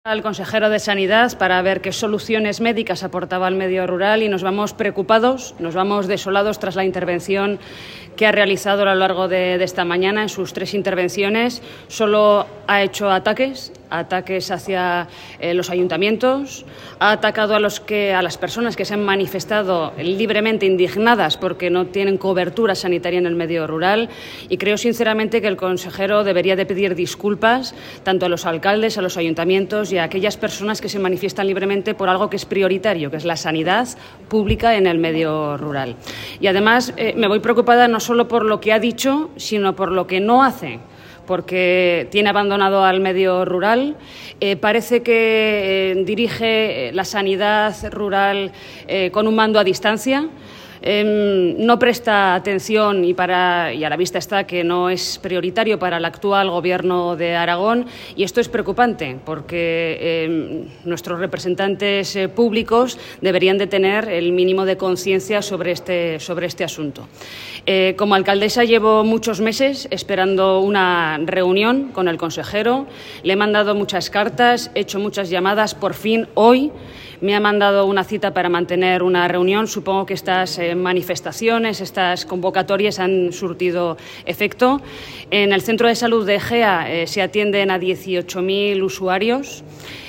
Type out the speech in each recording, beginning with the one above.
Al consejero de Sanidad para ver qué soluciones médicas aportaba al medio rural y nos vamos preocupados, nos vamos desolados tras la intervención que ha realizado a lo largo de esta mañana. En sus 3 intervenciones solo ha hecho ataques hacia los ayuntamientos, ha atacado a las personas que se han manifestado libremente indignadas porque no tienen cobertura sanitaria en el medio rural, y creo sinceramente que el consejero debería de pedir disculpas tanto a los alcaldes, a los ayuntamientos y a aquellas personas que se manifiestan libremente por algo que es prioritario, que es la sanidad pública en el medio rural. Y además me voy preocupada no solo por lo que ha dicho, sino por lo que no hace, porque tiene abandonado al medio rural. Parece que dirige la sanidad rural con un mando a distancia. No presta atención y a la vista está que no es prioritario para el actual Gobierno de Aragón, y esto es preocupante porque nuestros representantes públicos deberían de tener el mínimo de conciencia sobre este asunto. Como alcaldesa llevo muchos meses esperando una reunión con el consejero, le he mandado muchas cartas, he hecho muchas llamadas, por fin hoy me ha mandado una cita para mantener una reunión. Supongo que estas manifestaciones, estas convocatorias han surtido efecto. En el Centro de Salud de Egea se atienden a 18.000 usuarios.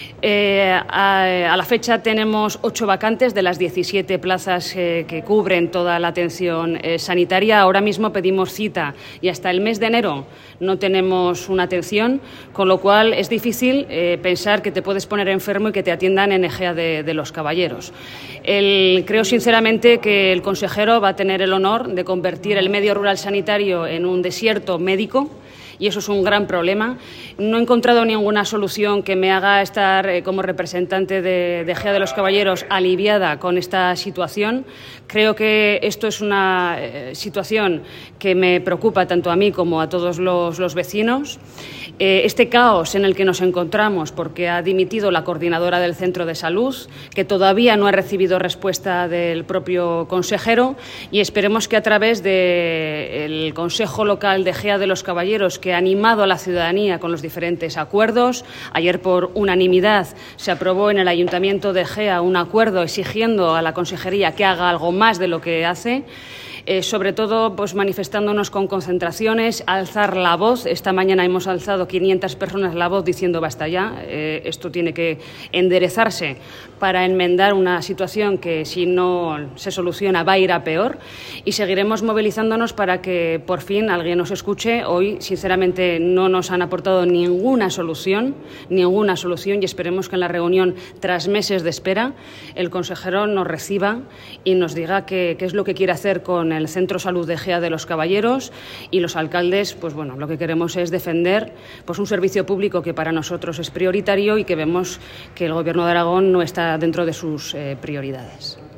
A la fecha tenemos 8 vacantes de las 17 plazas que cubren toda la atención sanitaria. Ahora mismo pedimos cita y hasta el mes de enero no tenemos una atención, con lo cual es difícil pensar que te puedes poner enfermo y que te atiendan en Egea de los Caballeros. Creo sinceramente que el consejero va a tener el honor de convertir el medio rural sanitario en un desierto médico, y eso es un gran problema. No he encontrado ninguna solución que me haga estar como representante de Egea de los Caballeros aliviada con esta situación. Creo que esto es una situación que me preocupa tanto a mí como a todos los vecinos. Este caos en el que nos encontramos porque ha dimitido la coordinadora del centro de salud, que todavía no ha recibido respuesta del propio consejero, y esperemos que a través del Consejo Local de Egea de los Caballeros, que ha animado a la ciudadanía con los diferentes acuerdos. Ayer, por unanimidad, se aprobó en el Ayuntamiento de Egea un acuerdo exigiendo a la Consejería que haga algo más de lo que hace. Sobre todo manifestándonos con concentraciones, alzar la voz. Esta mañana hemos alzado 500 personas la voz diciendo basta ya, esto tiene que enderezarse para enmendar una situación que, si no se soluciona, va a ir a peor, y seguiremos movilizándonos para que por fin alguien nos escuche. Hoy, sinceramente, no nos han aportado ninguna solución, y esperemos que en la reunión, tras meses de espera, el consejero nos reciba y nos diga qué es lo que quiere hacer con el Centro Salud de Egea de los Caballeros, y los alcaldes, lo que queremos es defender un servicio público que para nosotros es prioritario y que vemos que el Gobierno de Aragón no está dentro de sus prioridades.